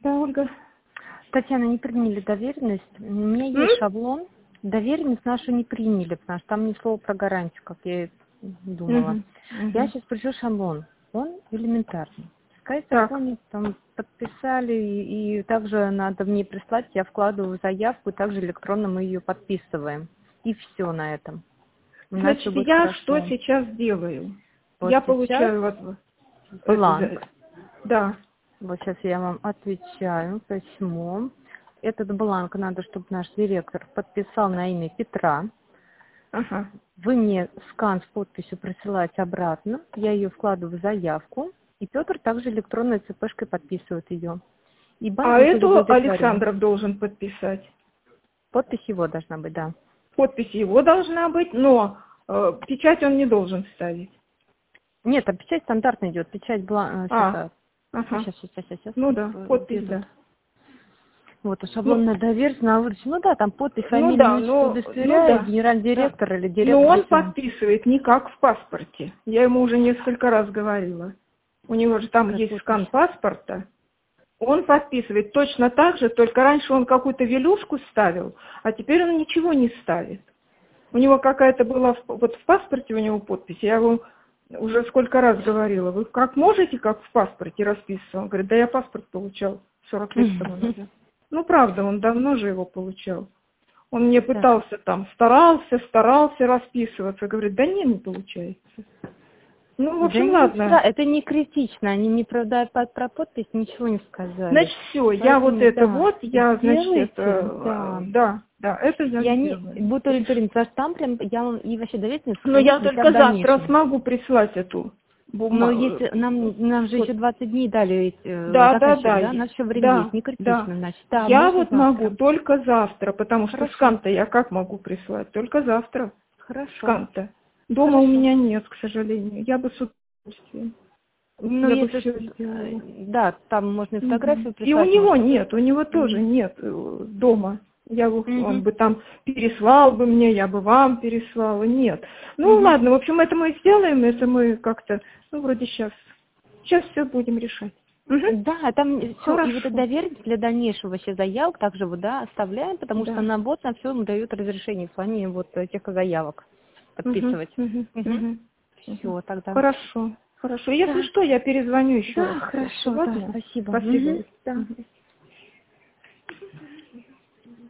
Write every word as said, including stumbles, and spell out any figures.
Да, Ольга. Татьяна, не приняли доверенность. У меня М? есть шаблон. Доверенность нашу не приняли, потому что там ни слова про гарантию, как я и думала. Мгм. Я Мгм. сейчас пришлю шаблон. Он элементарный. Сказать, Так. заполнить, там подписали, и, и также надо мне прислать, я вкладываю заявку, и также электронно мы ее подписываем. И все на этом. Иначе Значит, будет я что хорошо. сейчас делаю? Вот Я сейчас получаю вот это, бланк. за- да. Вот сейчас я вам отвечаю письмо. Этот бланк надо, чтобы наш директор подписал на имя Петра. Ага. Вы мне скан с подписью присылаете обратно. Я ее вкладываю в заявку. И Петр также электронной цепешкой подписывает ее. И банк А будет эту удовлетворен. Александров должен подписать. Подпись его должна быть, да. Подпись его должна быть, но э, печать он не должен ставить. Нет, там печать стандартная идет. Печать была... А, Сейчас, ага. сейчас, сейчас, сейчас, сейчас. Ну да, Где подпись, тут? да. Вот, а Ну, шаблонная доверенность на выручку. Ну да, там подпись, ну фамилия, да, отчество но, ну удостоверяет, да, генеральный да. директор или Но директор, он все. подписывает не как в паспорте. Я ему уже несколько раз говорила. У него же там Какая есть подпись? скан паспорта. Он подписывает точно так же, только раньше он какую-то велюшку ставил, а теперь он ничего не ставит. У него какая-то была, в- вот в паспорте у него подпись, я ему уже сколько раз говорила, вы как можете, как в паспорте расписываться? Он говорит, да я паспорт получал сорок лет тому назад. Ну правда, он давно же его получал. Он мне Так. пытался там, старался, старался расписываться, говорит, да не, не получается. Ну, в Да общем, не ладно. стра- это не критично, они не про, про, про подпись ничего не сказали. Значит, все, я вот Поэтому, это да, вот, я, значит, это, сделайте, э, да. да, да, это я И они сделаю. будут удовлетворены, потому что там прям, я вам и вообще доверенность Но сохранить я для себя в только завтра дальнейшем. смогу прислать эту Но бумагу. если нам, нам же еще двадцать дней дали э, Да, да, заказчик, да, да, у и- нас еще время есть, да, не да. критично, значит. Да, Я можно вот могу завтра. только завтра, потому что Хорошо, скан-то я как могу прислать? Только завтра хорошо, скан-то. Дома у хорошо. меня нет, к сожалению. Я бы с удовольствием. Ну, Я бы если, все э, сделала. да, там можно и Мгм. фотографию И у прислать, него может, нет, у что-то. него тоже Мгм. нет э, дома. Я бы, он Мгм. бы там переслал бы мне, я бы вам переслала. Нет. Ну Мгм. ладно, в общем, это мы сделаем, это мы как-то, ну вроде сейчас, сейчас все будем решать. Мгм. Да, там все, и вот это Хорошо. доверенность для дальнейшего вообще заявок также вот, да, оставляем, потому что Да. на бот на все ему дают разрешение в плане вот этих заявок Мгм, подписывать. мгм, Угу. мгм, мгм. Все, тогда. Хорошо. Хорошо. Если Да, что, я перезвоню еще да, раз. хорошо, да, Ладно? спасибо. Спасибо. Мгм. Оль. Да. Мгм.